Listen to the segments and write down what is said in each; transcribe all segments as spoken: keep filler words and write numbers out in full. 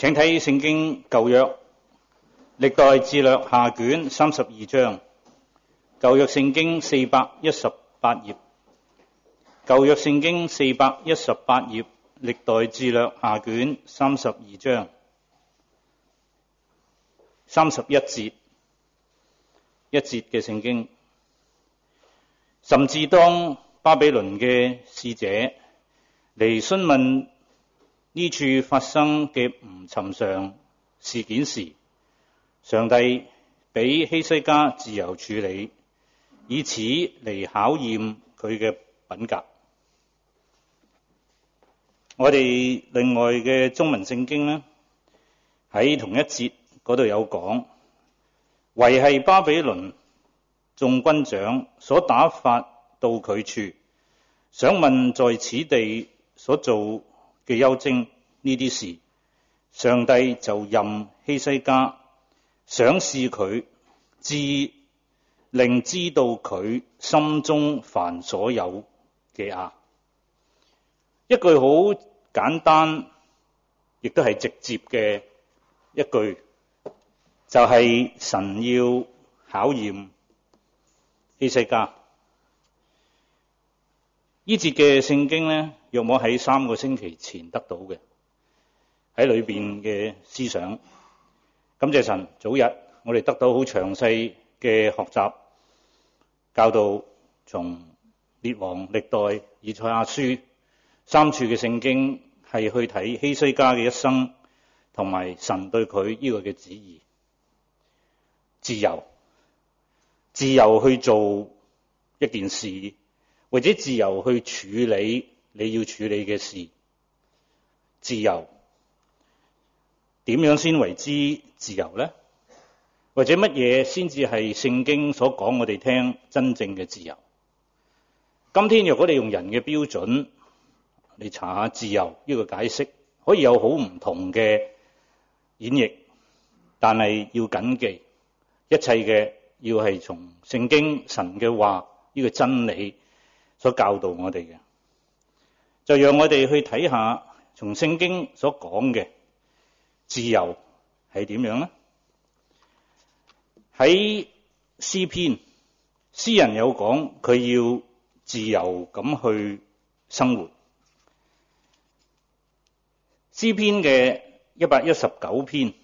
請睇聖經舊約歷代志略下卷三十二章，舊約聖經四百一十八頁，舊約聖經四百一十八頁，歷代志略下卷三十二章，三十一節，一節嘅聖經。甚至當巴比倫嘅使者嚟詢問呢處發生嘅唔尋常事件時，上帝俾希西家自由處理，以此嚟考驗佢嘅品格。我哋另外嘅中文聖經呢，喺同一節嗰度有講，惟係巴比倫眾軍長所打發到佢處，想問在此地所做嘅幽徵呢啲事，上帝就任希西家想試佢，至令知道佢心中凡所有嘅惡。一句好簡單，亦都係直接嘅一句，就係、是、神要考驗希西家。呢節嘅聖經呢，約莫喺三個星期前得到嘅，喺裏邊嘅思想。感謝神，早日我哋得到好詳細嘅學習教導，從列王、歷代、以賽亞書三處嘅聖經係去睇希西家嘅一生，同埋神對佢呢個嘅旨意。自由，自由去做一件事，或者自由去處理你要處理嘅事。自由點樣先為之自由呢？或者乜嘢先至係聖經所講我哋聽真正嘅自由？今天若果你用人嘅標準，你查下自由呢個解釋，可以有好唔同嘅演繹，但係要謹記，一切嘅要係從聖經神嘅話呢個真理所教導我哋嘅。就讓我哋去睇下從聖經所講嘅自由係點樣呢？喺詩篇，詩人有講佢要自由咁去生活。詩篇嘅一百一十九篇，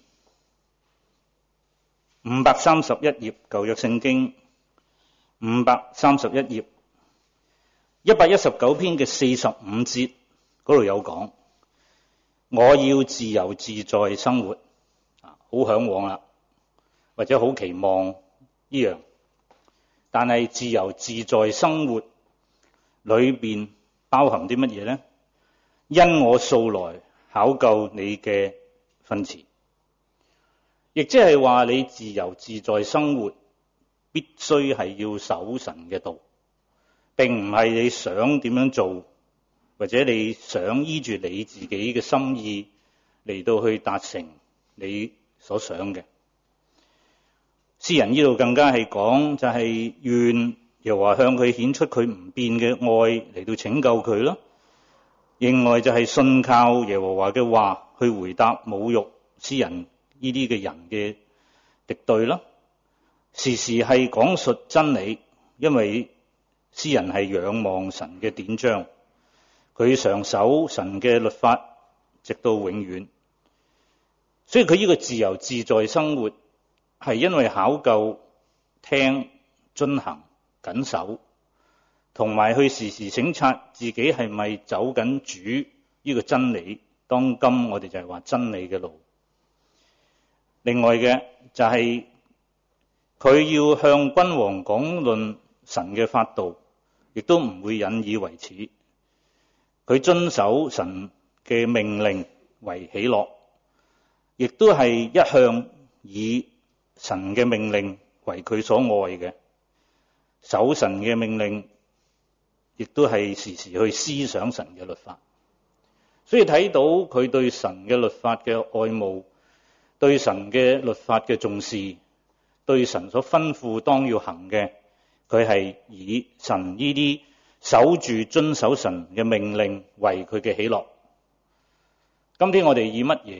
五百三十一頁，舊約聖經五百三十一頁，一百一十九篇嘅四十五節嗰度有講，我要自由自在生活，好向往啦，或者好期望呢樣。但係自由自在生活裏邊包含啲乜嘢呢？因我素來考究你嘅訓詞，亦即係話你自由自在生活必須係要守神嘅道，並唔係你想點樣做，或者你想依住你自己嘅心意嚟到去達成你所想嘅。詩人呢度更加係講，就係願又話向佢顯出佢唔變嘅愛嚟到拯救佢咯。另外就係信靠耶和華嘅話去回答侮辱詩人呢啲嘅人嘅敵對咯。時時係講述真理，因為詩人係仰望神嘅典章，佢常守神嘅律法直到永遠。所以佢呢個自由自在生活係因為考究聽遵行謹守，同埋去時時省察自己係咪走緊主呢個真理。當今我哋就係話真理嘅路。另外嘅就係佢要向君王講論神嘅法度，亦都唔會引以為恥。佢遵守神嘅命令為喜樂，亦都係一向以神嘅命令為佢所愛嘅。守神嘅命令，亦都係時時去思想神嘅律法。所以睇到佢對神嘅律法嘅愛慕，對神嘅律法嘅重視，對神所吩咐當要行嘅，佢係以神呢啲守住遵守神嘅命令為佢嘅喜樂。今天我哋以乜嘢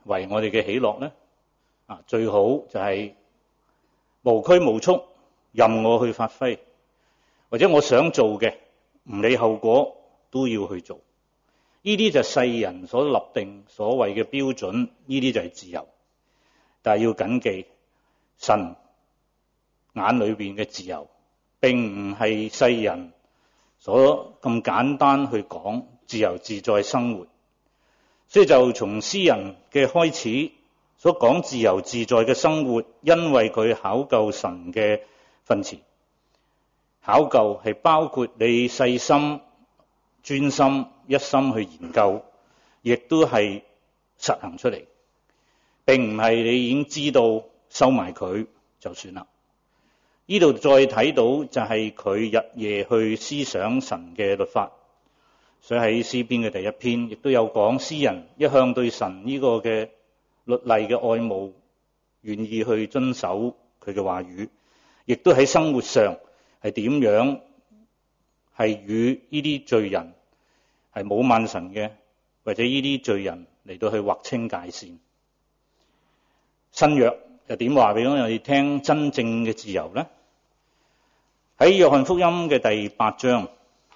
為我哋嘅喜樂呢？啊，最好就係無拘無束，任我去發揮，或者我想做嘅，唔理後果都要去做。呢啲就係世人所立定所謂嘅標準，呢啲就係自由。但係要謹記，神眼裏邊嘅自由並唔係世人所咁簡單去講自由自在生活。所以就從詩人嘅開始所講自由自在嘅生活，因為佢考究神嘅訓詞。考究係包括你細心專心一心去研究，亦都係實行出嚟，並唔係你已經知道收埋佢就算啦。呢度再睇到就係佢日夜去思想神嘅律法。所以喺詩篇嘅第一篇亦都有講，詩人一向對神呢個嘅律例嘅愛慕，願意去遵守佢嘅話語，亦都喺生活上係點樣係與呢啲罪人係冇萬神嘅，或者呢啲罪人嚟到去劃清界線。新約又點話俾我哋聽真正嘅自由呢？喺約翰福音嘅第八章，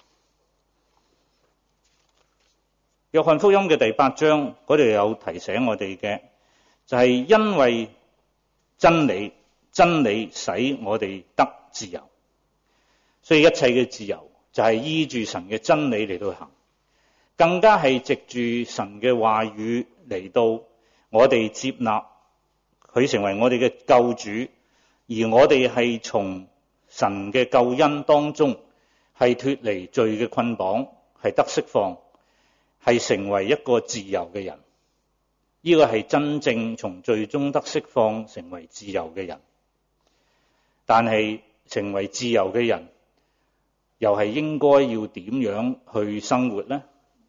約翰福音嘅第八章嗰度有提醒我哋嘅，就係因為真理，真理使我哋得自由。所以一切嘅自由就係依住神嘅真理嚟到行，更加係藉住神嘅話語嚟到我哋接納佢成為我哋嘅救主，而我哋係從神嘅救恩當中係脫離罪嘅捆綁，係得釋放，係成為一個自由嘅人。呢個係真正從罪中得釋放成為自由嘅人。但係成為自由嘅人又係應該要點樣去生活呢？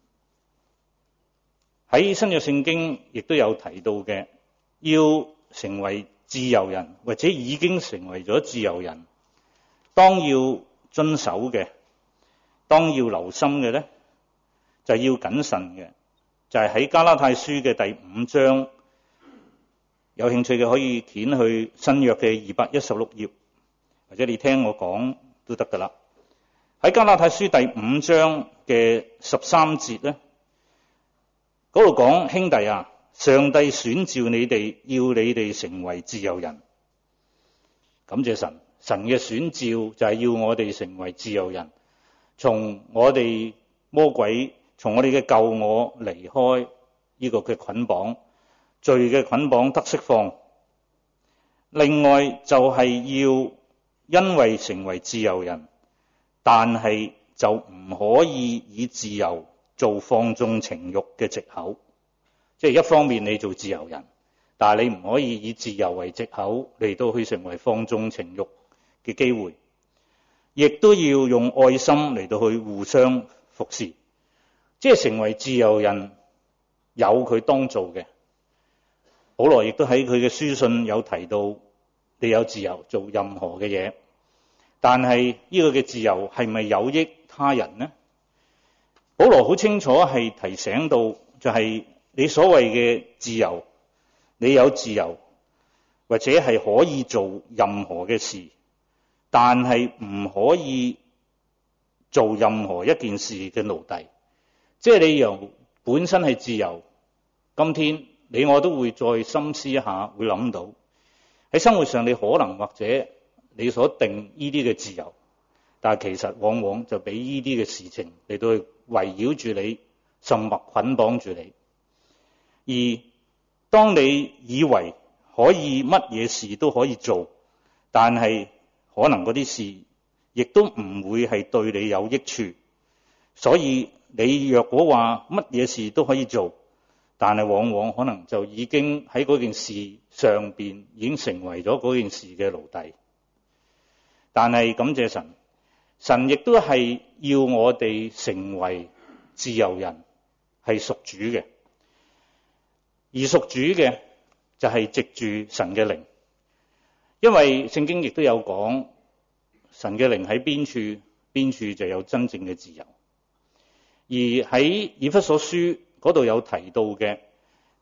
喺新約聖經亦都有提到嘅，要成為自由人或者已經成為咗自由人，當要遵守嘅，當要留心嘅呢，就要謹慎嘅，就係喺加拉太書嘅第五章，有興趣嘅可以掀去新約嘅二百一十六頁，或者你聽我講都得噶啦。喺加拉太書第五章嘅十三節呢，嗰度講，兄弟啊，上帝選召你哋，要你哋成為自由人。感謝神，神嘅選召就係要我哋成為自由人，從我哋魔鬼，從我哋嘅舊我離開呢個嘅捆綁，罪嘅捆綁得釋放。另外就係要因為成為自由人，但係就唔可以以自由做放縱情慾嘅藉口。即係一方面你做自由人，但係你唔可以以自由為藉口嚟到去成為放縱情慾嘅機會，亦都要用愛心嚟到去互相服侍。即係成為自由人有佢當做嘅。保羅亦都喺佢嘅書信有提到，你有自由做任何嘅嘢，但係呢個嘅自由係咪有益他人呢？保羅好清楚係提醒到，就係你所謂嘅自由，你有自由或者係可以做任何嘅事，但係唔可以做任何一件事嘅奴隸。即係你由本身係自由，今天你我都會再深思一下，會諗到喺生活上你可能或者你所定呢啲嘅自由，但係其實往往就俾呢啲嘅事情嚟到去圍繞住你，甚或捆綁住你。而當你以為可以乜嘢事都可以做，但係可能嗰啲事亦都唔會係對你有益處，所以你若果話乜嘢事都可以做，但係往往可能就已經喺嗰件事上邊已經成為咗嗰件事嘅奴隸。但係感謝神，神亦都係要我哋成為自由人，係屬主嘅。而屬主嘅就係藉住神嘅靈，因為聖經亦都有講，神嘅靈喺邊處，邊處就有真正嘅自由。而喺以弗所書嗰度有提到嘅，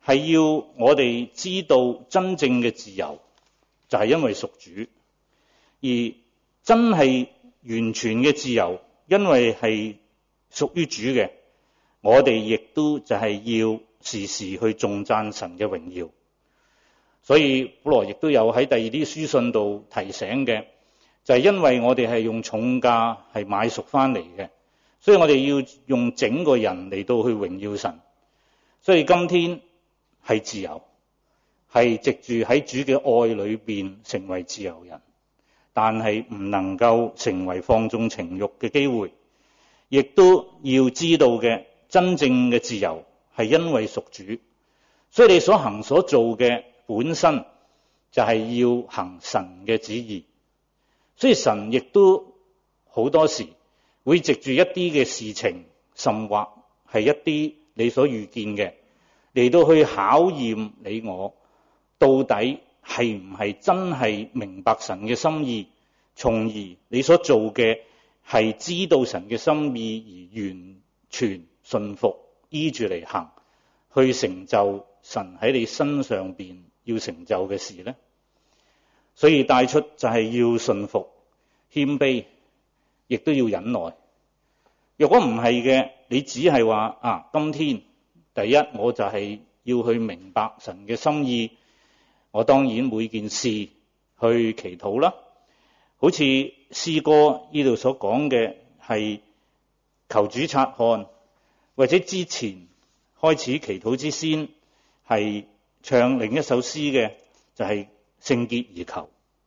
係要我哋知道真正嘅自由就係因為屬主，而真係完全嘅自由，因為係屬於主嘅，我哋亦都就係要時時去頌讚神嘅榮耀。所以保羅亦都有喺第二啲書信度提醒嘅，就係因為我哋係用重價係買贖翻嚟嘅，所以我哋要用整個人嚟到去榮耀神。所以今天係自由，係藉住喺主嘅愛裏邊成為自由人，但係唔能夠成為放縱情慾嘅機會。亦都要知道嘅，真正嘅自由係因為屬主，所以你所行所做嘅本身就係要行神嘅旨意。所以神亦都好多時會藉住一啲嘅事情，甚或係一啲你所遇見嘅，嚟到去考驗你我到底係唔係真係明白神嘅心意，從而你所做嘅係知道神嘅心意而完全順服，依住嚟行，去成就神喺你身上邊要成就嘅事呢。所以帶出就係要順服、謙卑，亦都要忍耐。若果唔係嘅，你只係話啊，今天第一我就係要去明白神嘅心意，我當然每件事去祈禱啦。好似詩歌呢度所講嘅係求主察看，或者之前開始祈禱之先係唱另一首詩嘅，就係聖潔而求。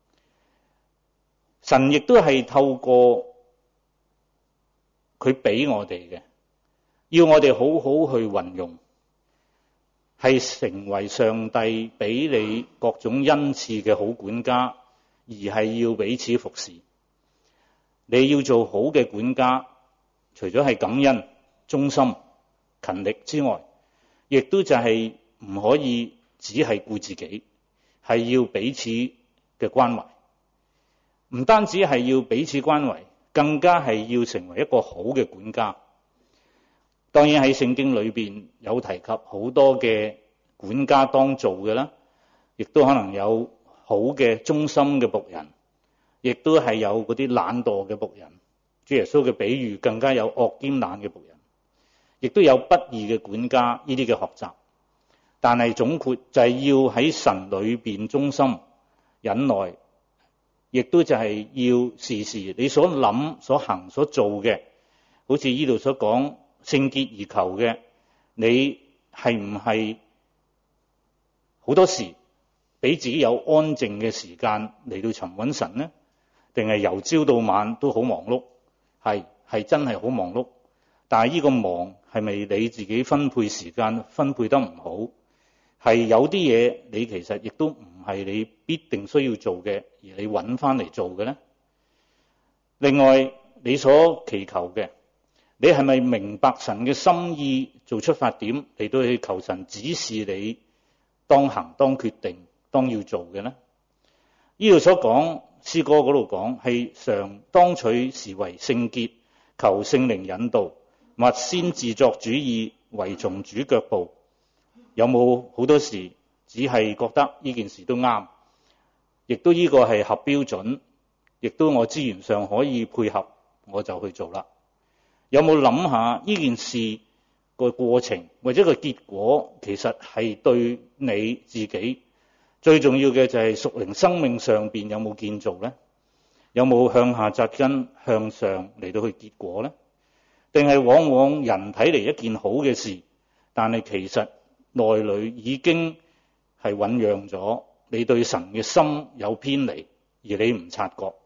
神亦都係透過佢俾我哋嘅，要我哋好好去運用，係成為上帝俾你各種恩賜嘅好管家，而係要彼此服侍。你要做好嘅管家，除咗係感恩、忠心、勤力之外，亦都就係唔可以只係顧自己，係要彼此嘅關懷。唔單止係要彼此關懷，更加係要成為一個好嘅管家。當然喺聖經裏邊有提及好多嘅管家當做嘅啦，亦都可能有好嘅忠心嘅僕人，亦都係有嗰啲懶惰嘅僕人。主耶穌嘅比喻更加有惡兼懶嘅僕人，亦都有不義嘅管家呢啲嘅學習。但係總括就係要喺神裏邊忠心忍耐，亦都就係要時時你所諗所行所做嘅，好似呢度所講聖潔而求嘅，你係唔係好多時俾自己有安靜嘅時間嚟到尋揾神呢？定係由朝到晚都好忙碌？係係真係好忙碌，但係呢個忙係咪你自己分配時間分配得唔好？係有啲嘢你其實亦都唔係你必定需要做嘅，而你揾翻嚟做嘅呢？另外你所祈求嘅，你係咪明白神嘅心意做出發點嚟到去求神指示你當行當決定當要做嘅呢？呢度所講詩歌嗰度講係常當取時為聖潔，求聖靈引導，勿先自作主意，隨從主腳步。有冇好多時只係覺得呢件事都啱，亦都呢個係合標準，亦都我資源上可以配合，我就去做啦？有冇諗下呢件事個過程或者個結果其實係對你自己最重要嘅就係屬靈生命上邊有冇建造呢？有冇向下扎根向上嚟到去結果呢？定係往往人睇嚟一件好嘅事，但係其實內裏已經係醞釀咗你對神嘅心有偏離，而你唔察覺。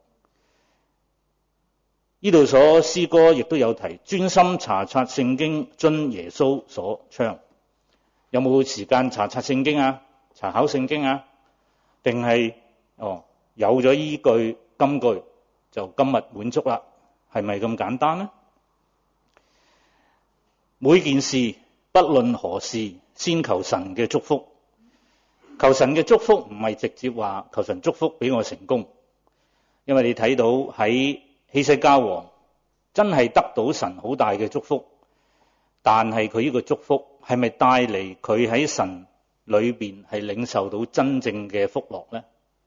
呢度所詩歌亦都有提，專心查察聖經，遵耶穌所倡。有冇時間查察聖經啊？查考聖經啊？定係哦有咗依句金句就今日滿足啦？係咪咁簡單呢？每件事不論何事，先求神嘅祝福。求神嘅祝福唔係直接話求神祝福俾我成功，因為你睇到喺希西家王真係得到神好大嘅祝福，但係佢呢個祝福係咪帶嚟佢喺神裏邊係領受到真正嘅福樂呢？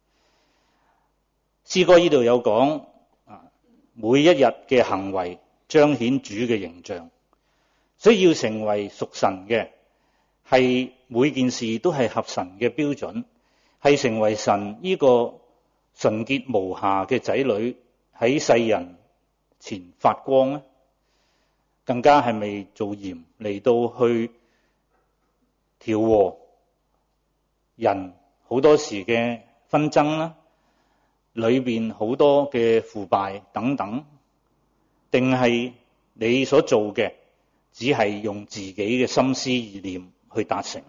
詩歌呢度有講啊，每一日嘅行為彰顯主嘅形象，所以要成為屬神嘅，係每件事都係合神嘅標準，係成為神呢個純潔無瑕嘅仔女喺世人前發光呢？更加係咪做鹽嚟到去調和人好多時嘅紛爭啦，裏邊好多嘅腐敗等等，定係你所做嘅只係用自己嘅心思意念去達成？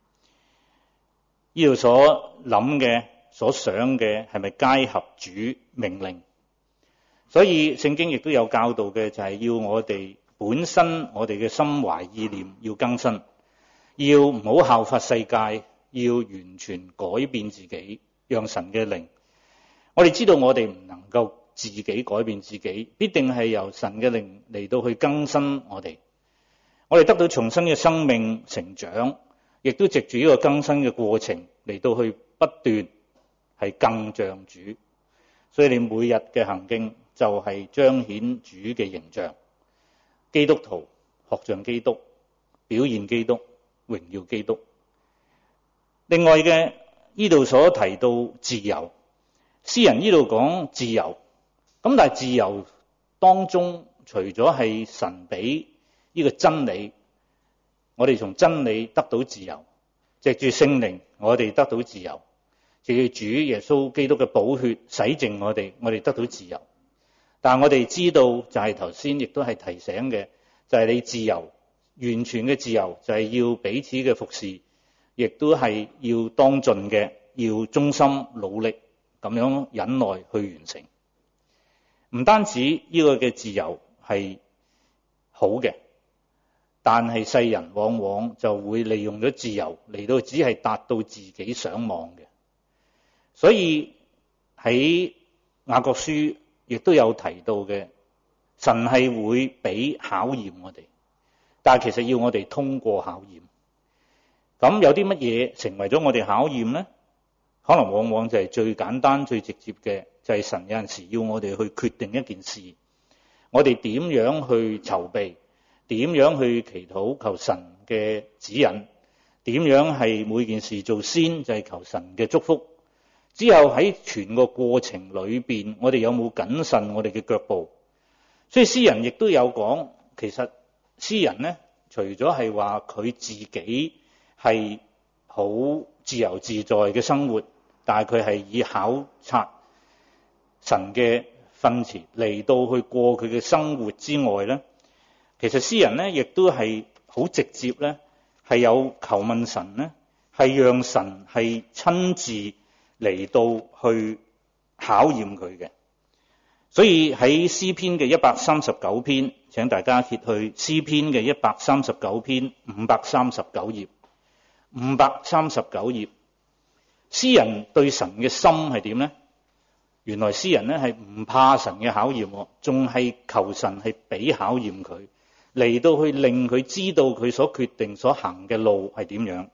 呢度所諗嘅、所想嘅係咪皆合主命令？所以聖經亦都有教導嘅，就係要我哋本身我哋嘅心懷意念要更新，要唔好效法世界，要完全改變自己，讓神嘅靈。我哋知道我哋唔能夠自己改變自己，必定係由神嘅靈嚟到去更新我哋。我哋得到重新嘅生命成長，亦都藉住呢個更新嘅過程嚟到去不斷係更像主。所以你每日嘅行徑就係彰顯主嘅形象。基督徒學像基督，表現基督，榮耀基督。另外嘅呢度所提到自由，詩人呢度講自由，咁但係自由當中除咗係神俾呢個真理，我哋從真理得到自由，藉住聖靈我哋得到自由，藉住主耶穌基督嘅寶血洗淨我哋，我哋得到自由。但係我哋知道就係頭先亦都係提醒嘅，就係你自由完全嘅自由就係要彼此嘅服侍，亦都係要當盡嘅，要忠心努力咁樣忍耐去完成。唔單止呢個嘅自由係好嘅，但係世人往往就會利用咗自由嚟到只係達到自己想望嘅。所以喺雅各書亦都有提到嘅，神係會俾考驗我哋，但係其實要我哋通過考驗。咁有啲乜嘢成為咗我哋考驗呢？可能往往就係最簡單最直接嘅，就係神有陣時要我哋去決定一件事，我哋點樣去籌備，點樣去祈禱求神嘅指引，點樣係每件事做先，就係求神嘅祝福。之後喺全個過程裏邊，我哋有冇謹慎我哋嘅腳步？所以詩人亦都有講，其實詩人呢，除咗係話佢自己係好自由自在嘅生活，但係佢係以考察神嘅訓詞嚟到去過佢嘅生活之外呢，其實詩人呢亦都係好直接呢，係有求問神呢，係讓神係親自嚟到去考驗佢嘅。所以喺詩篇嘅一百三十九篇，請大家揭去詩篇嘅一百三十九篇五百三十九頁，五百三十九頁，詩人對神嘅心係點呢？原來詩人呢係唔怕神嘅考驗，仲係求神係俾考驗佢，嚟到去令佢知道佢所決定所行嘅路係點樣。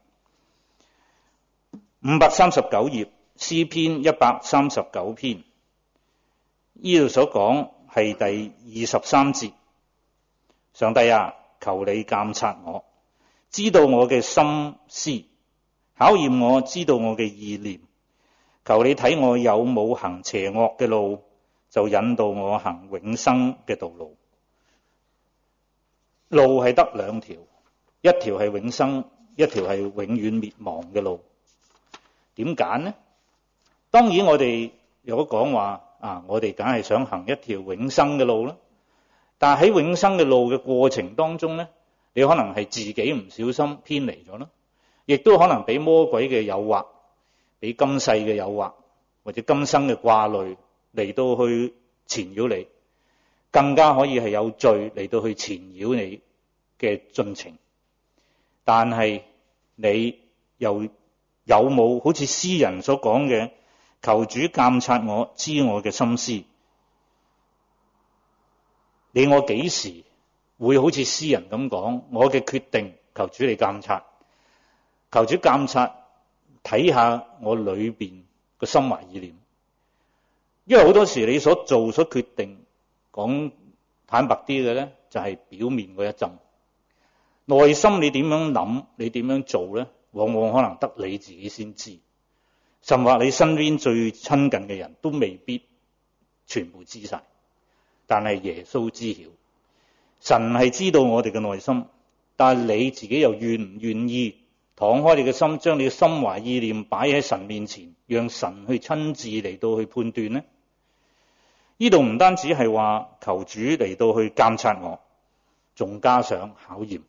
五百三十九頁詩篇一百三十九篇，呢度所講係第二十三節，上帝啊，求你監察我，知道我嘅心思，考驗我，知道我嘅意念，求你睇我有冇行邪惡嘅路，就引導我行永生嘅道路。路係得兩條，一條係永生，一條係永遠滅亡嘅路。點揀呢？當然我哋如果講話啊，我哋梗係想行一條永生嘅路啦。但係喺永生嘅路嘅過程當中呢，你可能係自己唔小心偏離咗啦，亦都可能俾魔鬼嘅誘惑，俾今世嘅誘惑，或者今生嘅掛慮嚟到去纏繞你，更加可以係有罪嚟到去纏繞你嘅進程。但係你又有冇好似詩人所講嘅，求主監察我，知我嘅心思？你我幾時會好似詩人咁講，我嘅決定求主你監察？ 求主監察，睇下我裏邊個心懷意念。因為好多時你所做所決定，講坦白啲嘅咧，就係表面嗰一陣。內心你點樣諗，你點樣做咧，往往可能得你自己先知，甚或你身邊最親近嘅人都未必全部知晒。但係耶穌知曉，神係知道我哋嘅內心，但係你自己又願唔願意敞開你嘅心，將你嘅心懷意念擺喺神面前，讓神去親自嚟到去判斷呢？呢度唔單止係話求主嚟到去監察我，仲加上考驗。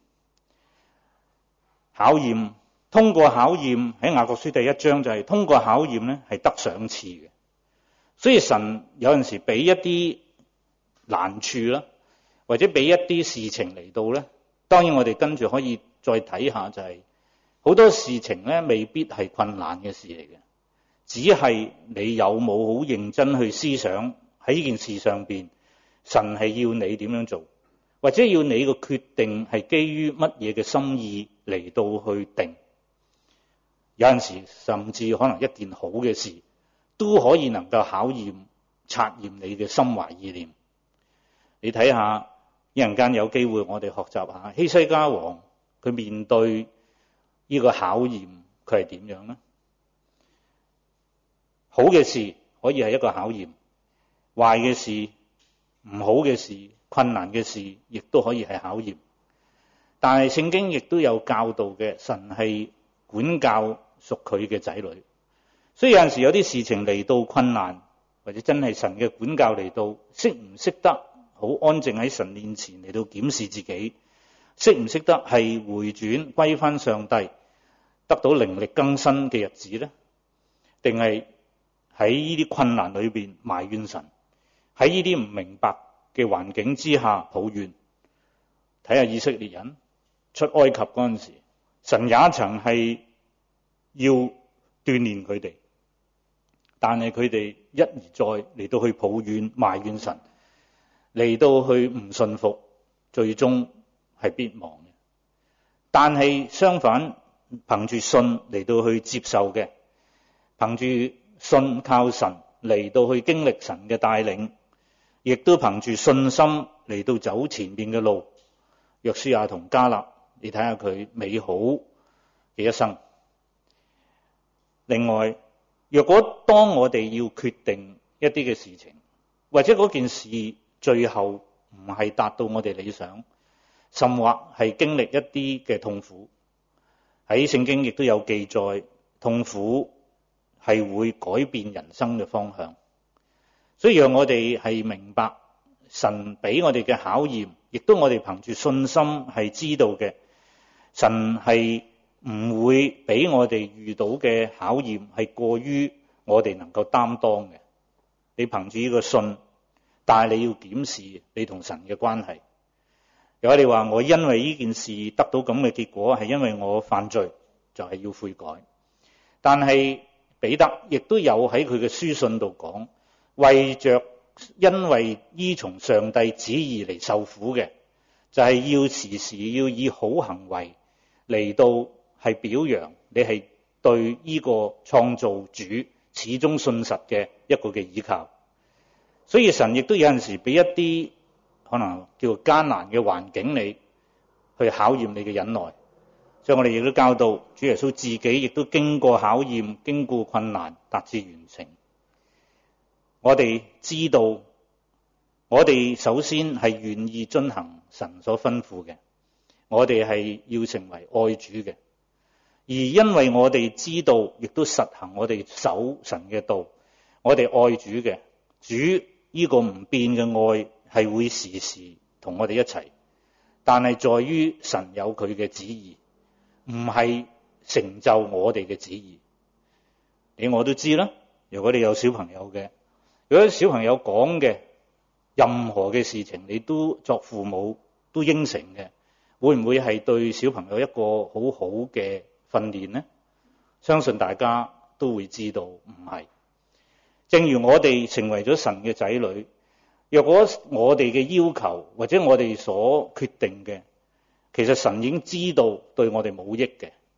考驗，通過考驗，喺雅各書第一章就係通過考驗咧，係得賞賜嘅。所以神有陣時俾一啲難處啦，或者俾一啲事情嚟到咧，當然我哋跟住可以再睇下，就係好多事情咧未必係困難嘅事嚟嘅，只係你有冇好認真去思想喺呢件事上邊，神係要你點樣做，或者要你個決定係基於乜嘢嘅心意嚟到去定。有陣時甚至可能一件好嘅事都可以能夠考驗察驗你嘅心懷意念。你睇下，一陣間有機會我哋學習下希西家王佢面對呢個考驗，佢係點樣呢？好嘅事可以係一個考驗，壞嘅事、唔好嘅事、困難嘅事亦都可以係考驗。但係聖經亦都有教導嘅，神係管教屬佢嘅仔女，所以有陣時有啲事情嚟到困難，或者真係神嘅管教嚟到，識唔識得好安靜喺神面前嚟到檢視自己，識唔識得係回轉歸翻上帝，得到靈力更新嘅日子呢？定係喺呢啲困難裏邊埋怨神，喺呢啲唔明白嘅環境之下抱怨？睇下以色列人出埃及嗰陣時，神也曾係要鍛鍊佢哋，但係佢哋一而再嚟到去抱怨埋怨神，嚟到去唔信服，最終係必亡嘅。但係相反，憑住信嚟到去接受嘅，憑住信靠神嚟到去經歷神嘅帶領，亦都憑住信心嚟到走前面嘅路。約書亞同迦勒，你睇下佢美好嘅一生。另外，若果當我哋要決定一啲嘅事情，或者嗰件事最後唔係達到我哋理想，甚或係經歷一啲嘅痛苦，喺聖經亦都有記載，痛苦係會改變人生嘅方向。所以讓我哋係明白神俾我哋嘅考驗，亦都我哋憑住信心係知道嘅，神係唔會俾我哋遇到嘅考驗係過於我哋能夠擔當嘅。你憑住呢個信，但係你要檢視你同神嘅關係。如果你話我因為呢件事得到咁嘅結果，係因為我犯罪，就係要悔改。但係彼得亦都有喺佢嘅書信度講，為着因為依從上帝旨意嚟受苦嘅，就係要時時要以好行為嚟到係表揚你係對呢個創造主始終信實嘅一個嘅依靠。所以神亦都有陣時俾一啲可能叫做艱難嘅環境你去考驗你嘅忍耐。所以我哋亦都教導主耶穌自己亦都經過考驗，經過困難達至完成。我哋知道，我哋首先係願意遵行神所吩咐嘅，我哋係要成為愛主嘅。而因為我哋知道，亦都實行我哋守神嘅道，我哋愛主嘅，主呢個唔變嘅愛係會時時同我哋一齊。但係在於神有佢嘅旨意，唔係成就我哋嘅旨意。你我都知啦，如果你有小朋友嘅，如果小朋友講嘅任何嘅事情，你都作父母都應承嘅，會唔會係對小朋友一個好好嘅訓練呢？相信大家都會知道唔係。正如我哋成為咗神嘅仔女，若果我哋嘅要求或者我哋所決定嘅，其實神已經知道對我哋冇益嘅，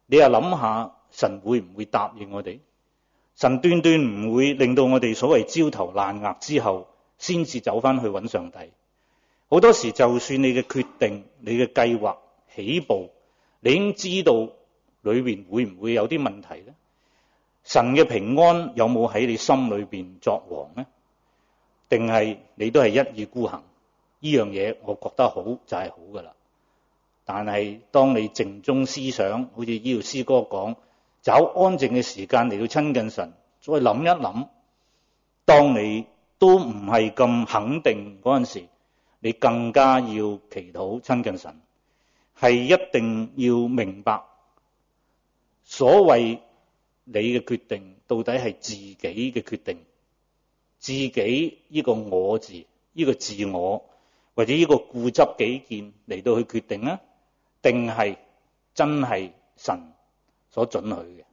你又諗下，神會唔會答應我哋？神斷斷唔會令到我哋所謂焦頭爛額之後，先至走翻去揾上帝。好多時就算你嘅決定、你嘅計劃起步，你已經知道裏面會唔會有啲問題呢？神嘅平安有冇喺你心裏面作王呢？定係你都係一意孤行？呢樣嘢我覺得好就係好噶啦。但係當你靜中思想，好似呢條詩歌講，找安靜嘅時間嚟到親近神，再諗一諗，當你都唔係咁肯定嗰陣時，你更加要祈禱親近神，係一定要明白所謂你嘅決定到底係自己嘅決定，自己呢個我字，呢個自我或者呢個固執己見嚟到去決定呢，定係真係神所准許嘅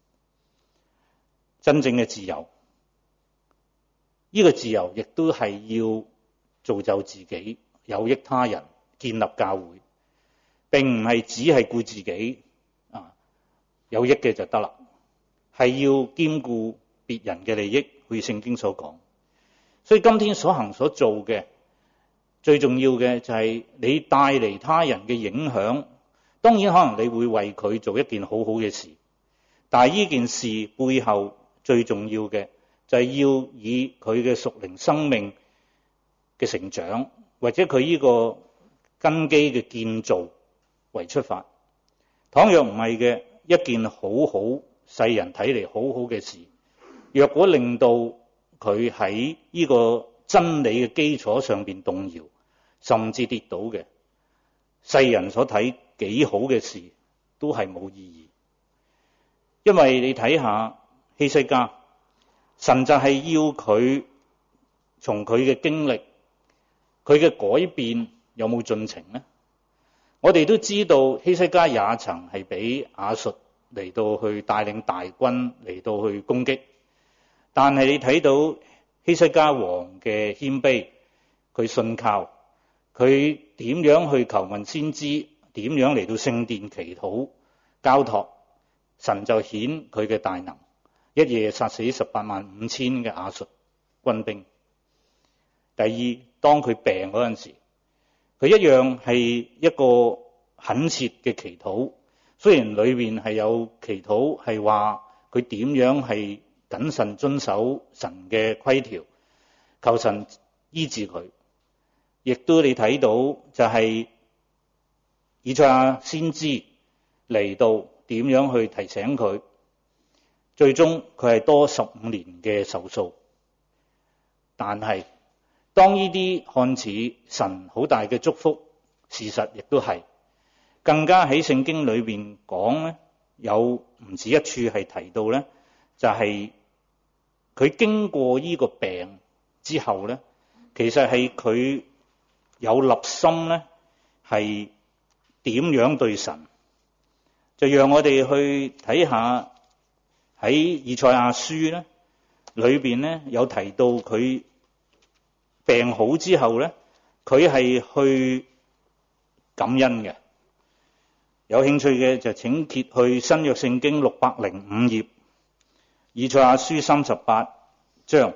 真正嘅自由？呢個自由亦都係要造就自己，有益他人，建立教會，並唔係只係顧自己啊，有益嘅就得啦，係要兼顧別人嘅利益，好似聖經所講。所以今天所行所做嘅最重要嘅就係你帶嚟他人嘅影響。當然可能你會為佢做一件好好嘅事，但係呢件事背後最重要嘅就係要以佢嘅屬靈生命嘅成長，或者佢呢個根基嘅建造為出發。倘若唔係嘅，一件好好世人睇嚟好好嘅事，若果令到佢喺呢個真理嘅基礎上邊動搖，甚至跌倒嘅，世人所睇幾好嘅事都係冇意義。因為你睇下希西家，神就係要佢從佢嘅經歷，佢嘅改變有冇進程呢？我哋都知道希西家也曾係俾亞述嚟到去帶領大軍嚟到去攻擊，但係你睇到希西家王嘅謙卑，佢信靠，佢點樣去求問先知，點樣嚟到聖殿祈禱交託，神就顯佢嘅大能，一夜殺死十八萬五千嘅亞述軍兵。第二，當佢病嗰陣時，佢一樣係一個懇切嘅祈禱，雖然裏面係有祈禱係話佢點樣係謹慎遵守神嘅規條，求神醫治佢，亦都你睇到就係以賽亞先知嚟到點樣去提醒佢，最終佢係多十五年嘅壽數。但係當呢啲看似神好大嘅祝福，事實亦都係更加喺聖經裏邊講咧，有唔止一處係提到咧，就係、是、佢經過呢個病之後咧，其實係佢有立心咧，係點樣對神，就讓我哋去睇下喺以賽亞書咧裏邊咧有提到佢病好之後咧，佢係去感恩嘅。有興趣嘅就請揭去新約聖經六百零五頁，以賽亞書三十八章，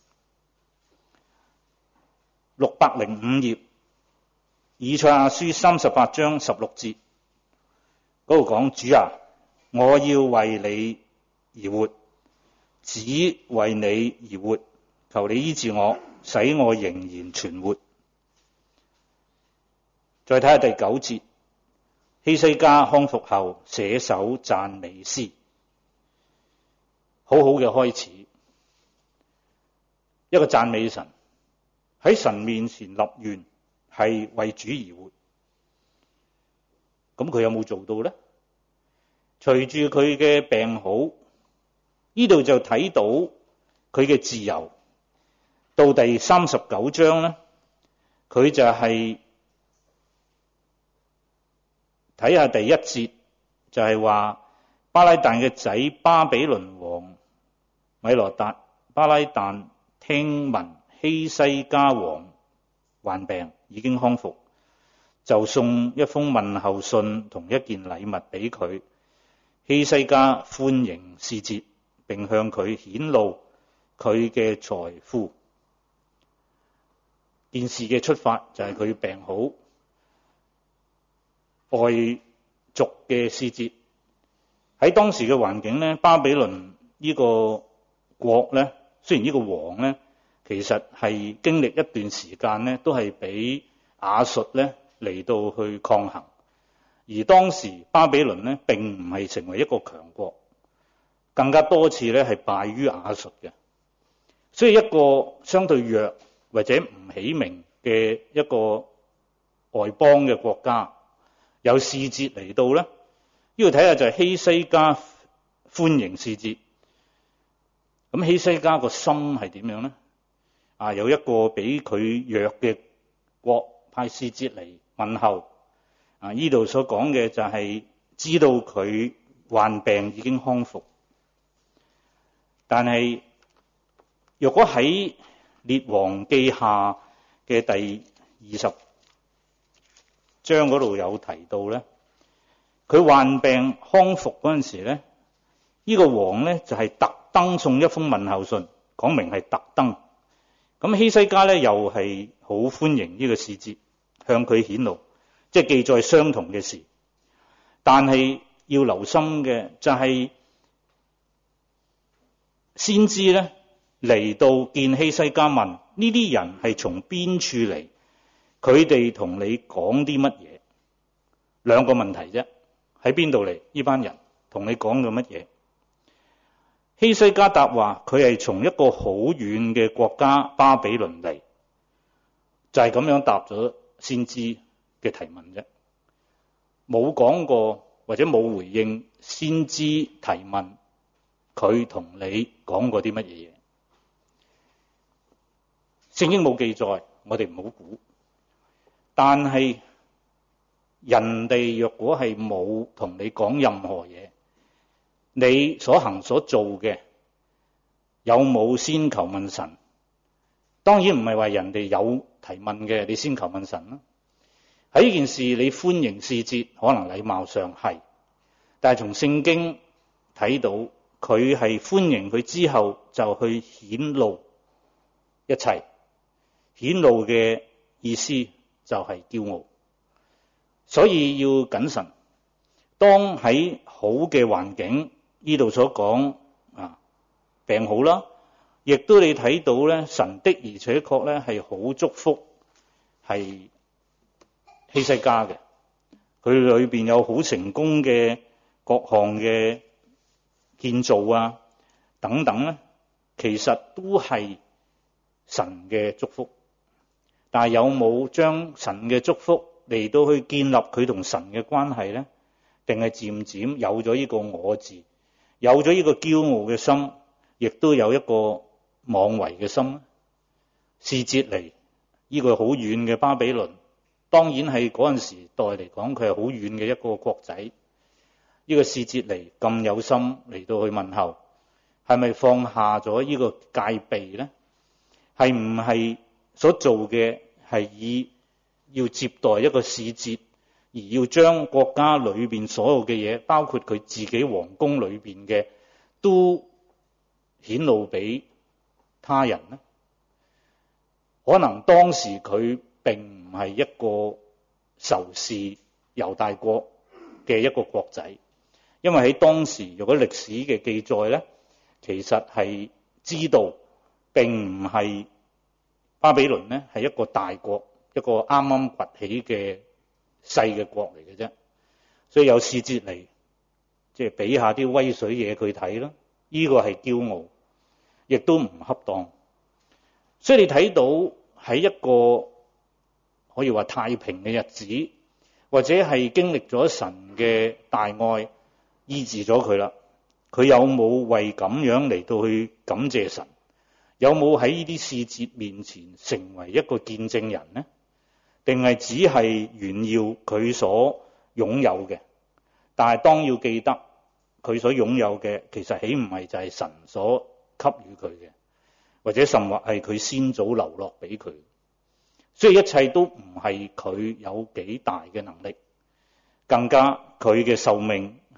六百零五頁，以賽亞書三十八章十六節，嗰度講：主啊，我要為你而活，只為你而活，求你醫治我，使我仍然存活。再睇下第九節，希西家康復後寫首讚美詩，好好嘅開始，一個讚美神，喺神面前立願係為主而活。咁佢有冇做到呢？隨住佢嘅病好，呢度就睇到佢嘅自由。到第三十九章呢，佢就係睇下第一節，就係話巴拉旦嘅仔巴比倫王米羅達巴拉旦聽聞希西家王患病已經康復，就送一封問候信同一件禮物俾佢， 希西家歡迎使節，並向佢顯露佢嘅財富。件事嘅出發就係佢病好，外族嘅使節喺當時嘅環境咧，巴比倫呢個國咧，雖然呢個王咧，其實係經歷一段時間咧，都係俾亞述咧嚟到去抗衡，而當時巴比倫咧並唔係成為一個強國，更加多次咧係敗於亞述嘅，所以一個相對弱或者唔起名嘅一個外邦嘅國家，有使節嚟到咧，呢度睇下就係希西家歡迎使節。咁希西家個心係點樣咧？啊，有一個比佢弱嘅國派使節嚟問候。啊，呢度所講嘅就係知道佢患病已經康復，但係若果喺列王記下嘅第二十章嗰度有提到咧，佢患病康復嗰陣時咧，呢個王咧就係特登送一封問候信，講明係特登。咁希西家咧又係好歡迎呢個使節，向佢顯露，即係記載相同嘅事。但係要留心嘅就係先知咧嚟到見希西家，問呢啲人係從邊處嚟，佢哋同你講啲乜嘢？兩個問題啫，喺邊度嚟？呢班人同你講咗乜嘢？希西家答話佢係從一個好遠嘅國家巴比倫嚟，就係咁樣答咗先知嘅提問啫，冇講過或者冇回應先知提問佢同你講過啲乜嘢嘢。聖經冇記載，我哋唔好估。但係人哋若果係冇同你講任何嘢，你所行所做嘅有冇先求問神？當然唔係話人哋有提問嘅你先求問神啦。喺呢件事你歡迎使節，可能禮貌上係，但係從聖經睇到佢係歡迎佢之後就去顯露一切，顯露嘅意思就係驕傲，所以要謹慎。當喺好嘅環境，呢度所講啊病好啦，亦都你睇到咧，神的而且確咧係好祝福係希西家嘅，佢裏邊有好成功嘅各項嘅建造啊等等咧，其實都係神嘅祝福。但係有冇將神嘅祝福嚟到去建立佢同神嘅關係咧？定係漸漸有咗呢個我字，有咗呢個驕傲嘅心，亦都有一個妄為嘅心咧？使節嚟呢個好遠嘅巴比倫，當然係嗰陣時代嚟講，佢係好遠嘅一個國仔。呢個使節嚟咁有心嚟到去問候，係咪放下咗呢個戒備咧？係唔係所做嘅係以要接待一個使節，而要將國家裏邊所有嘅嘢，包括佢自己皇宮裏邊嘅，都顯露俾他人呢？可能當時佢並唔係一個仇視猶大國嘅一個國仔，因為喺當時如果歷史嘅記載咧，其實係知道並唔係巴比倫咧係一個大國，一個啱啱崛起嘅細嘅國嚟嘅啫，所以有使節嚟，即係俾下啲威水嘢佢睇咯。呢個係驕傲，亦都唔恰當。所以你睇到喺一個可以話太平嘅日子，或者係經歷咗神嘅大愛醫治咗佢啦，佢有冇為咁樣嚟到去感謝神？有冇喺呢啲使節面前成為一個見證人呢？定係只係炫耀佢所擁有嘅？但係當要記得佢所擁有嘅，其實豈唔係就係神所給予佢嘅，或者甚或係佢先祖留落俾佢。所以一切都唔係佢有幾大嘅能力，更加佢嘅壽命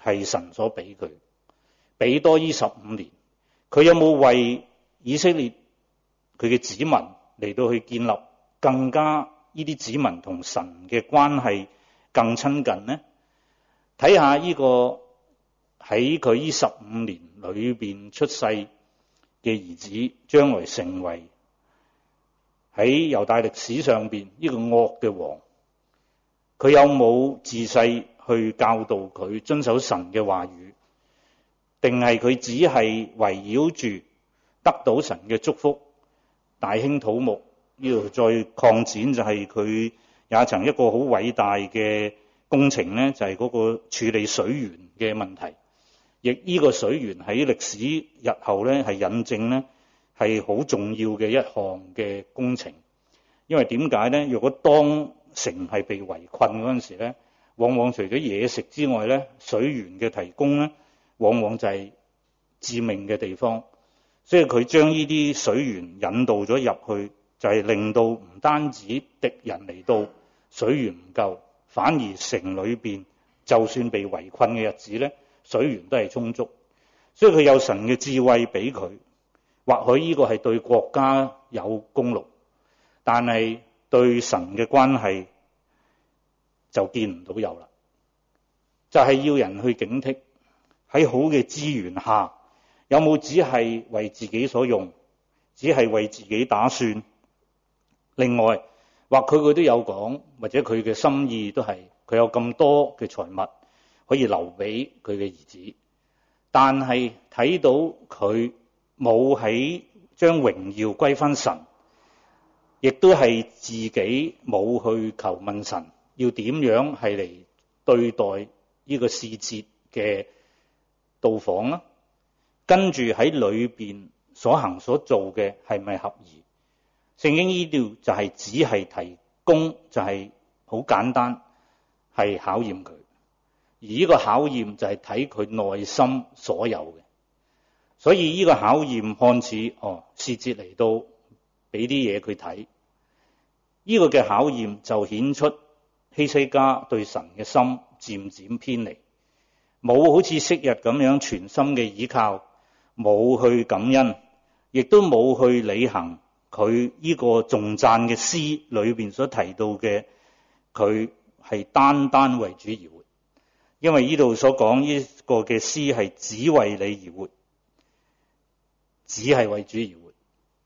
係神所俾佢，俾多呢十五年，佢有冇為以色列佢嘅子民嚟到去建立更加呢啲子民同神嘅關係更親近呢？睇下呢個喺佢呢十五年裏邊出世嘅兒子，將來成為喺猶大歷史上邊呢個惡嘅王，佢有冇自細去教導佢遵守神嘅話語，定係佢只係圍繞住得到神嘅祝福，大興土木？呢度再擴展就係佢也曾一個好偉大嘅工程呢，就係嗰個處理水源嘅問題。亦呢個水源喺歷史日後呢係引證呢係好重要嘅一項嘅工程。因為點解呢？如果當城係被圍困嗰陣時呢，往往除咗嘢食之外呢，水源嘅提供呢，往往就係致命嘅地方。所以佢將呢啲水源引導咗入去，就係令到唔單止敵人嚟到水源唔夠，反而城裏邊就算被圍困嘅日子呢，水源都係充足。所以佢有神嘅智慧俾佢，或許呢個係對國家有功勞，但係對神嘅關係就見唔到有啦。就係要人去警惕，喺好嘅資源下，有冇只係為自己所用，只係為自己打算？另外，或佢佢都有講，或者佢嘅心意都係佢有咁多嘅財物可以留俾佢嘅兒子，但係睇到佢冇喺將榮耀歸翻神，亦都係自己冇去求問神要點樣係嚟對待呢個使節嘅到訪啦。跟住喺裏邊所行所做嘅係咪合宜？聖經呢度就係只係提供，就係好簡單，係考驗佢。而呢個考驗就係睇佢內心所有嘅。所以呢個考驗看似哦，使節嚟到俾啲嘢佢睇，呢個嘅考驗就顯出希西家對神嘅心漸漸偏離，冇好似昔日咁樣全心嘅依靠，冇去感恩，亦都冇去履行佢呢個頌讚嘅詩裏邊所提到嘅，佢係單單為主而活。因為呢度所講呢個嘅詩係只為你而活，只係為主而活。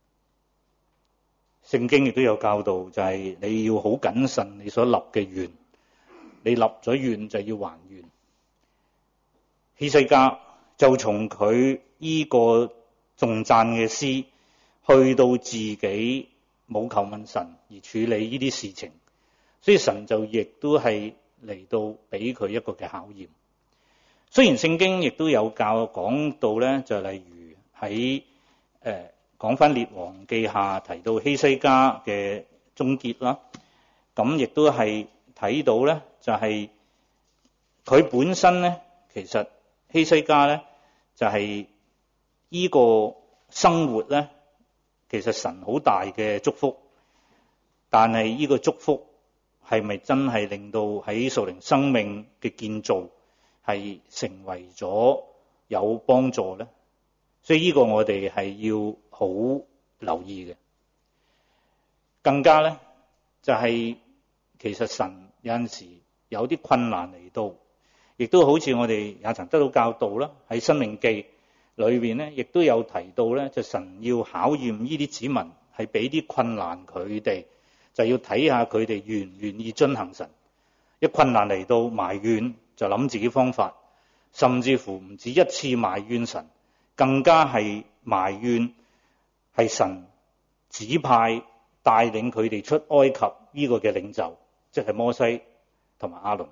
聖經亦都有教導，就係你要好謹慎你所立嘅願，你立咗願就要還願。希西家就從佢呢個頌讚嘅詩去到自己冇求問神而處理呢啲事情，所以神就亦都係嚟到俾佢一個嘅考驗。雖然聖經亦都有教講到咧，就例如喺誒講翻列王記下提到希西家嘅終結啦，咁亦都係睇到咧，就係佢本身咧，其實希西家咧就係呢個生活咧，其實神好大嘅祝福，但係呢個祝福係咪真係令到喺屬靈生命嘅建造係成為咗有幫助咧？所以呢個我哋係要好留意嘅。更加咧就係、是、其實神有陣時有啲困難嚟到，亦都好似我哋也曾得到教導啦，喺申命記裏邊咧，亦都有提到咧，就神要考驗呢啲子民，係俾啲困難佢哋，就要睇下佢哋願唔願意遵行神。一困難嚟到，埋怨就諗自己方法，甚至乎唔止一次埋怨神，更加係埋怨係神指派帶領佢哋出埃及呢個嘅領袖，即係摩西同埋亞倫，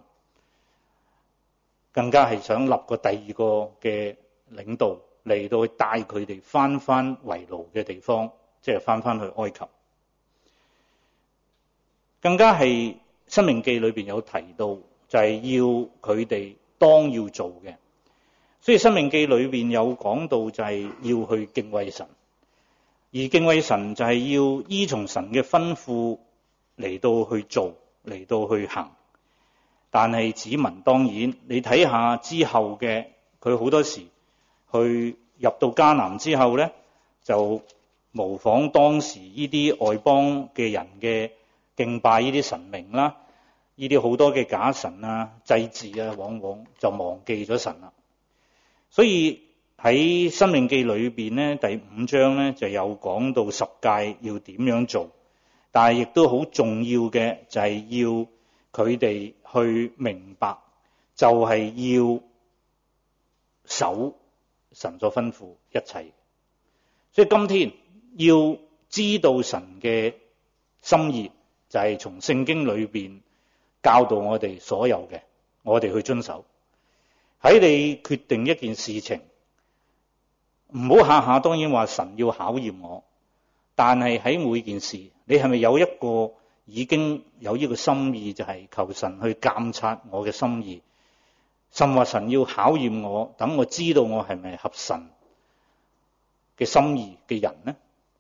更加係想立個第二個嘅領導嚟到去帶佢哋翻翻為奴嘅地方，即係翻翻去埃及。更加係申命記裏邊有提到，就係要佢哋當要做嘅。所以申命記裏邊有講到，就係要去敬畏神，而敬畏神就係要依從神嘅吩咐嚟到去做，嚟到去行。 但係子民當然，你睇下之後嘅佢好多時去入到迦南之後咧，就模仿當時呢啲外邦嘅人嘅敬拜呢啲神明啦，呢啲好多嘅假神啊、祭祀啊，往往就忘記咗神啦。所以喺申命記裏邊咧，第五章咧就有講到十誡要點樣做，但係亦都好重要嘅就係要佢哋去明白，就係要守神所吩咐一切。所以今天要知道神嘅心意，就係從聖經裏邊教導我哋所有嘅，我哋去遵守。喺你決定一件事情，唔好下下當然話神要考驗我，但係喺每件事，你係咪有一個已經有呢個心意，就係求神去監察我嘅心意，甚或神要考驗我，等我知道我係咪合神嘅心意嘅人呢？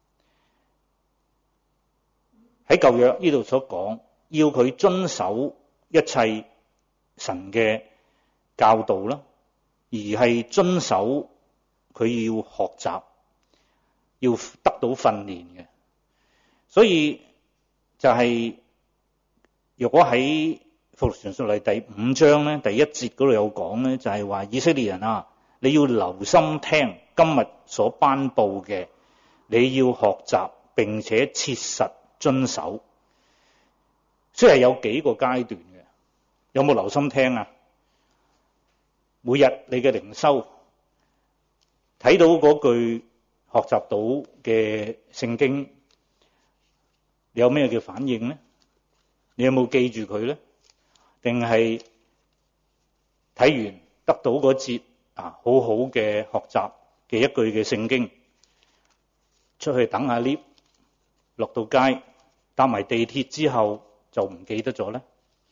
喺舊約呢度所講，要佢遵守一切神嘅教導啦，而係遵守佢要學習，要得到訓練嘅。所以就係、是、如果喺復讀傳述例第五章咧，第一節嗰度有講咧，就係、是、話以色列人啊，你要留心聽今日所頒布嘅，你要學習並且切實遵守。雖然有幾個階段嘅，有冇留心聽啊？每日你嘅靈修睇到嗰句學習到嘅聖經，你有咩嘅反應呢？你有冇記住佢呢？定係睇完得到嗰節啊好好嘅學習嘅一句嘅聖經，出去等下 lift， 落到街搭埋地鐵之後就唔記得咗呢？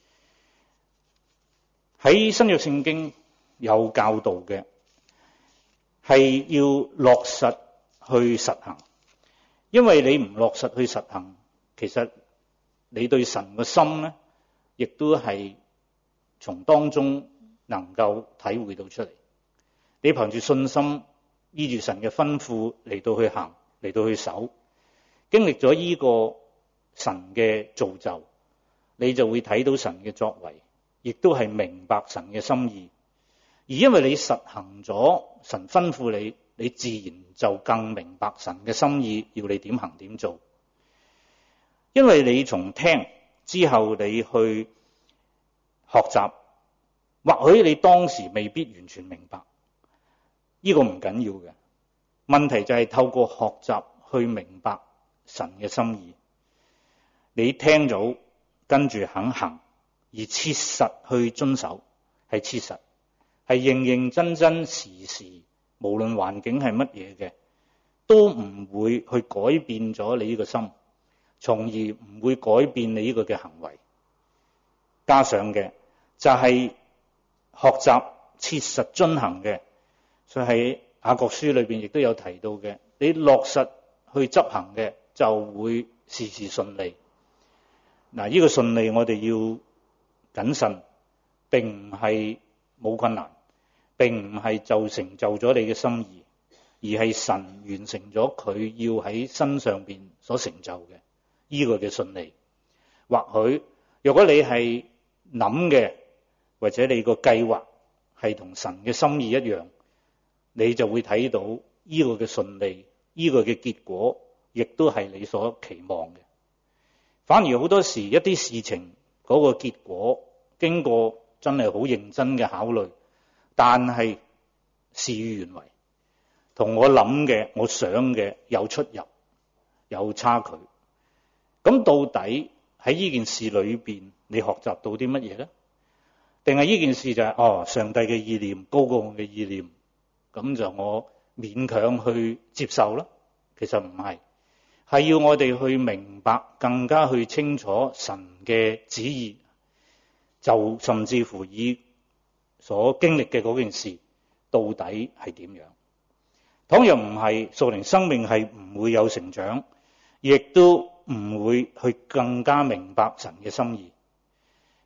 喺新約聖經有教導嘅，係要落實去實行，因為你唔落實去實行，其實你對神嘅心呢，亦都係從當中能夠體會到出嚟。你憑住信心依住神嘅吩咐嚟到去行，嚟到去守，經歷咗呢個神嘅造就，你就會睇到神嘅作為，亦都係明白神嘅心意。而因為你實行咗神吩咐你，你自然就更明白神嘅心意，要你點行點做。因為你從聽之後你去學習，或許你當時未必完全明白，呢個唔緊要嘅。問題就係透過學習去明白神嘅心意。你聽咗跟住肯行，而切實去遵守，係切實，係認認真真時時，無論環境係乜嘢嘅，都唔會去改變咗你呢個心，從而唔會改變你呢個嘅行為。加上嘅就係學習切實遵行嘅，所以喺雅各書裏邊亦都有提到嘅，你落實去執行嘅就會事事順利。嗱，呢個順利我哋要謹慎，並唔係冇困難，並唔係就成就咗你嘅心意，而係神完成咗佢要喺身上邊所成就嘅呢個嘅順利。或許如果你係諗嘅，或者你個計劃係同神嘅心意一樣，你就會睇到呢個嘅順利，呢個嘅結果亦都係你所期望嘅。反而好多時一啲事情嗰個結果經過真係好認真嘅考慮，但係事與願違，同我諗嘅我想嘅有出入，有差距。咁到底喺呢件事裏邊你學習到啲乜嘢呢？定係呢件事就係、是、哦上帝嘅意念高過我嘅意念，咁就我勉強去接受啦？其實唔係，係要我哋去明白，更加去清楚神嘅旨意，就甚至乎以所經歷嘅嗰件事到底係點樣。倘若唔係，屬靈生命係唔會有成長，亦都唔會去更加明白神嘅心意。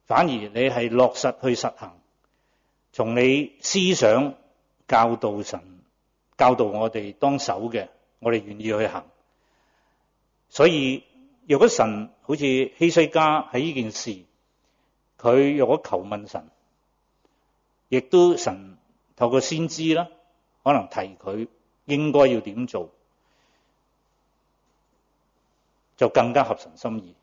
反而你係落實去實行，從你思想教導神教導我哋當守嘅，我哋願意去行。所以若果神好似希西家喺呢件事，佢若果求問神，亦都神透過先知啦，可能提佢應該要點做，就更加合神心意。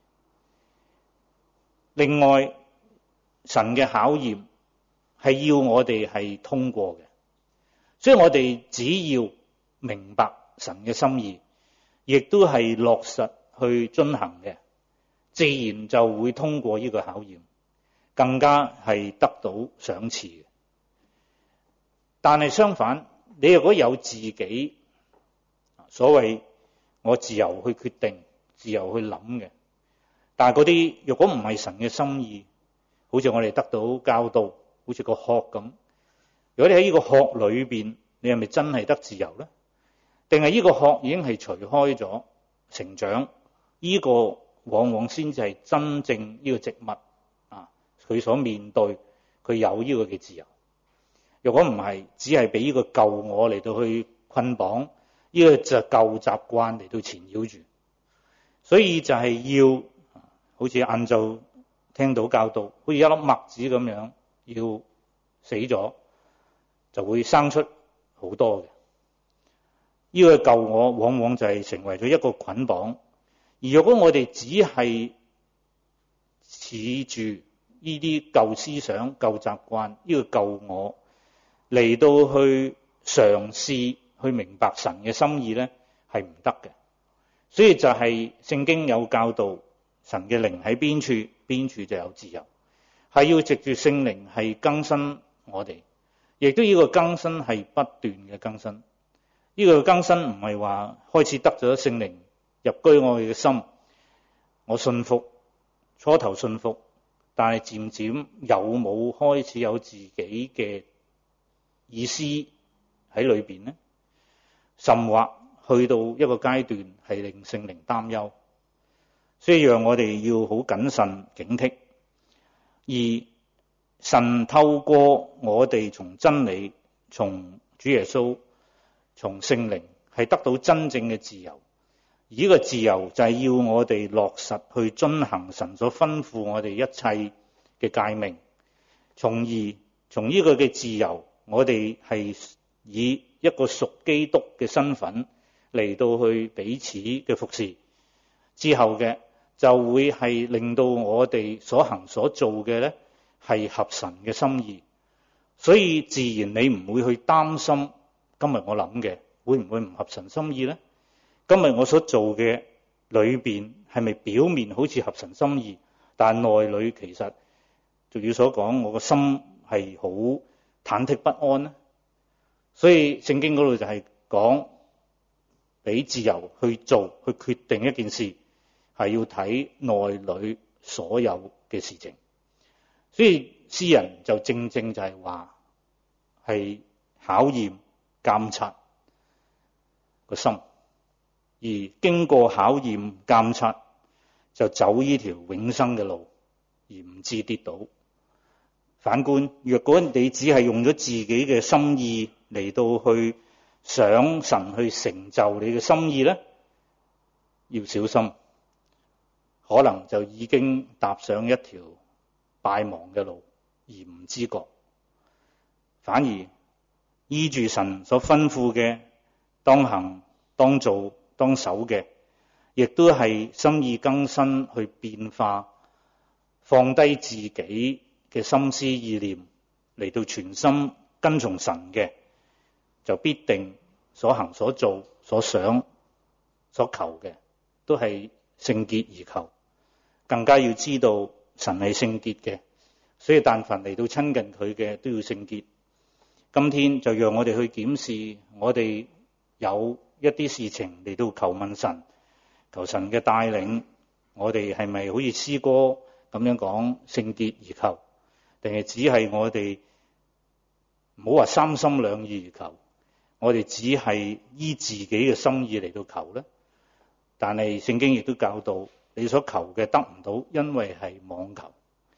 另外，神嘅考驗係要我哋係通過嘅，所以我哋只要明白神嘅心意，亦都係落實去遵行嘅，自然就會通過呢個考驗，更加係得到賞賜嘅。但係相反，你如果有自己所謂我自由去決定、自由去諗嘅，但係嗰啲如果唔係神嘅心意，好似我哋得到教導，好似個殼咁。如果你喺呢個殼裏邊，你係咪真係得自由呢？定係呢個殼已經係除開咗成長？呢個往往先至係真正呢個植物啊，佢所面對佢有呢個嘅自由。如果唔係，只係俾呢個舊我嚟到去捆綁，呢個就舊習慣嚟到纏繞住。所以就係要好似晏晝聽到教導，好似一粒麥子咁樣，要死咗就會生出好多嘅。呢個舊我往往就係成為咗一個捆綁。而如果我哋只係恃住呢啲舊思想、舊習慣，呢個舊我嚟到去嘗試去明白神嘅心意呢，係唔得嘅。所以就係聖經有教導，神嘅靈喺邊處，邊處就有自由，係要藉住聖靈係更新我哋，亦都呢個更新係不斷嘅更新。呢個更新唔係話開始得咗聖靈入居我哋嘅心，我信服，初頭信服，但係漸漸有冇開始有自己嘅意思喺裏邊呢？甚或去到一個階段係令聖靈擔憂，所以讓我哋要好謹慎警惕。而神透過我哋從真理、從主耶穌、從聖靈係得到真正嘅自由。而呢個自由就係要我哋落實去遵行神所吩咐我哋一切嘅誡命，從而從呢個嘅自由，我哋係以一個屬基督嘅身份嚟到去彼此嘅服侍。之後嘅就會係令到我哋所行所做嘅呢係合神嘅心意。所以自然你唔會去擔心今日我諗嘅會唔會唔合神心意呢？今日我所做嘅裏邊係咪表面好似合神心意，但內裏其實俗語所講，我個心係好忐忑不安呢？所以聖經嗰度就係講俾自由去做，去決定一件事，係要睇內裏所有嘅事情。所以詩人就正正就係話係考驗監察個心，而經過考驗監察就走呢條永生嘅路，而唔致跌倒。反觀若果你只係用咗自己嘅心意嚟到去想神去成就你嘅心意呢，要小心，可能就已經踏上一條敗亡嘅路而唔知覺。反而依住神所吩咐嘅當行當做當守嘅，亦都係心意更新去變化，放低自己嘅心思意念嚟到全心跟從神嘅，就必定所行所做所想所求嘅都係聖潔而求。更加要知道神係聖潔嘅，所以但凡嚟到親近佢嘅都要聖潔。今天就讓我哋去檢視，我哋有一啲事情嚟到求問神，求神嘅帶領，我哋係咪好似詩歌咁樣講聖潔而求，定係只係我哋唔好話三心兩意而求，我哋只係依自己嘅心意嚟到求呢？但係聖經亦都教導，你所求嘅得唔到，因為係妄求。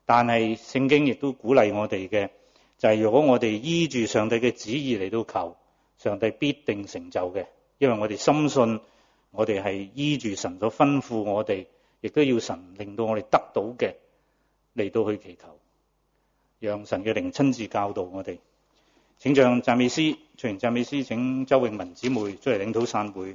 但係聖經亦都鼓勵我哋嘅，就係如果我哋依住上帝嘅旨意嚟到求，上帝必定成就嘅，因為我哋深信我哋係依住神所吩咐我哋，亦都要神令到我哋得到嘅嚟到去祈求，讓神嘅靈親自教導我哋。請唱讚美詩，唱完讚美詩，請周永文姊妹出嚟領禱散會。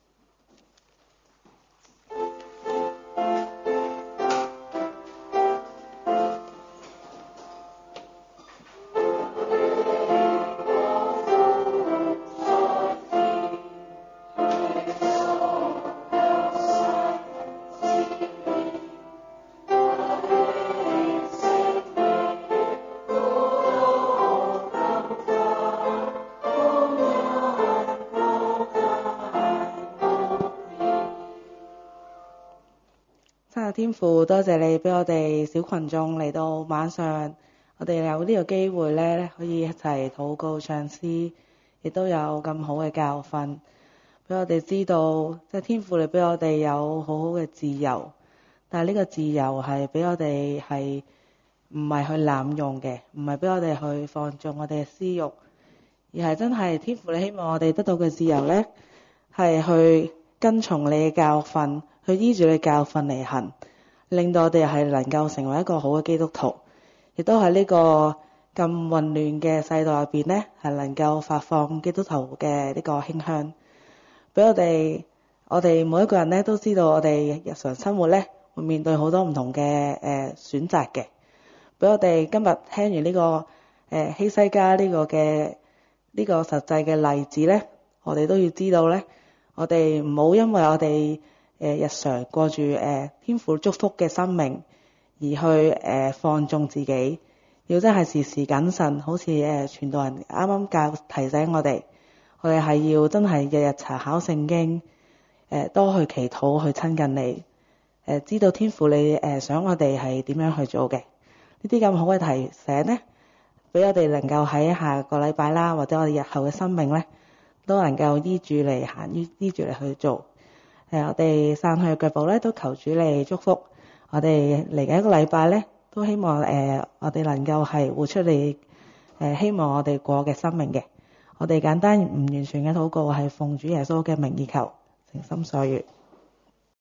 天父，多謝你俾我哋小群眾嚟到晚上，我哋有呢個機會咧，可以一齊禱告唱詩，亦都有咁好嘅教訓，俾我哋知道，即係天父你俾我哋有好好嘅自由，但係呢個自由係俾我哋係唔係去濫用嘅，唔係俾我哋去放縱我哋嘅私欲，而係真係天父你希望我哋得到嘅自由咧，係去跟從你嘅教訓，去依住你教訓嚟行，令到我哋係能夠成為一個好嘅基督徒，亦都喺呢個咁混亂嘅世代入邊呢，係能夠發放基督徒嘅呢個馨香，俾我哋，我哋每一個人呢都知道，我哋日常生活呢會面對好多唔同嘅誒、呃、選擇嘅，俾我哋今日聽完呢、這個誒、呃、希西家呢個嘅呢、這個實際嘅例子呢，我哋都要知道呢，我哋唔好因為我哋誒日常過住誒天父祝福嘅生命，而去誒放縱自己，要真係時時謹慎，好似誒傳道人啱啱教提醒我哋，我哋係要真係日日查考聖經，誒多去祈禱，去親近你，誒知道天父你誒想我哋係點樣去做嘅。呢啲咁好嘅提醒呢，俾我哋能夠喺下個禮拜啦，或者我哋日後嘅生命呢，都能夠依住嚟行，依依住嚟去做。誒，我哋散去嘅腳步咧，都求主嚟祝福我哋嚟緊一個禮拜咧，都希望誒、呃、我哋能夠係活出你誒、呃、希望我哋過嘅生命嘅。我哋簡單唔完全嘅禱告係奉主耶穌嘅名義求，誠心所願。